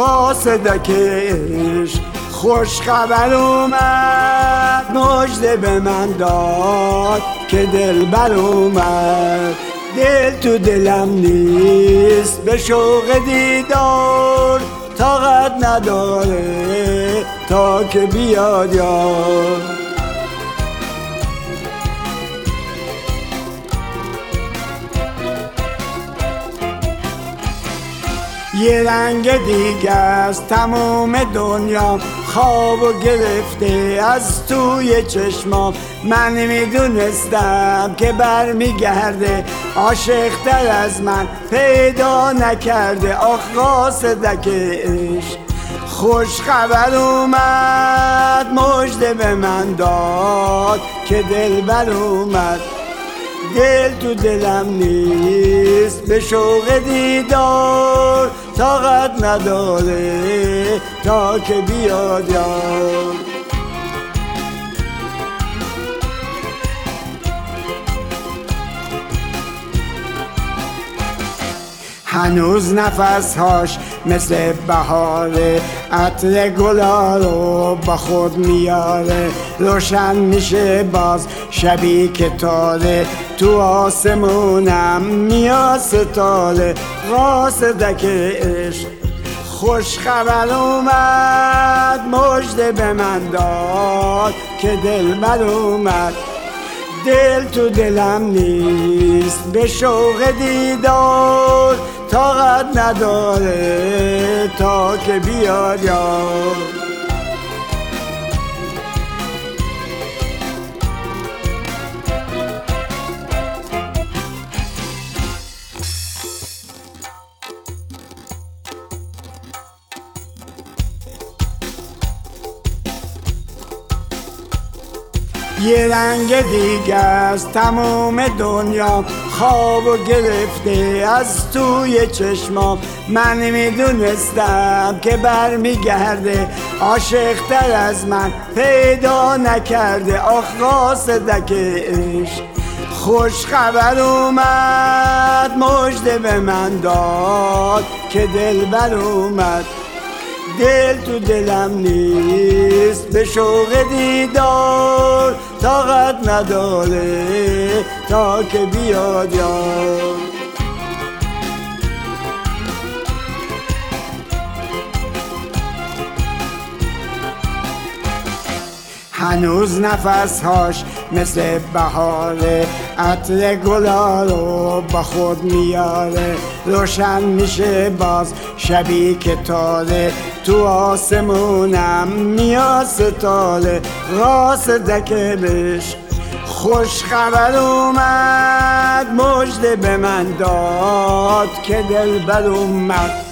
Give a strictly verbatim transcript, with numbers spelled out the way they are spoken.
قاصدکش خوش خبر اومد، مژده به من داد که دلبر اومد. دل تو دلم نیست به شوق دیدار، طاقت نداره تا که بیاد یار. یه رنگ دیگه است تمام دنیا، خواب و گرفته از توی چشمام. من میدونستم که برمیگرده، عاشق‌تر از من پیدا نکرده. آخ قاصدک عشق خوش خبر اومد، مژده به من داد که دلبر اومد. دل تو دلم نیست به شوق دیدار، طاقت نداره تا که بیاد یار. هنوز نفسهاش مثل بهاره، عطر گلا رو با خود میاره. روشن میشه باز شبی که تاره، تو آسمونم میاد ستاره. قاصدک عشق خوش خبر اومد، مژده به من داد که دلبر اومد. دل تو دلم نیست به شوق دیدار، طاقت نداره تا که بیاد یار. یه رنگ دیگه است تمام دنیا، خواب و گرفته از توی چشمام. من میدونستم که برمیگرده، عاشق‌تر از من پیدا نکرده. آخ قاصدک عشق خوش خبر اومد، مژده به من داد که دلبر اومد. دل تو دلم نیست به شوق دیدار، طاقت نداره تا که بیاد یار. هنوز نفسهاش مثل بهاره، عطر گلا رو با خود میاره. روشن میشه باز شبی که تاره، تو آسمونم میاد ستاره. قاصدک عشق خوش خبر اومد، مژده به من داد که دلبر اومد.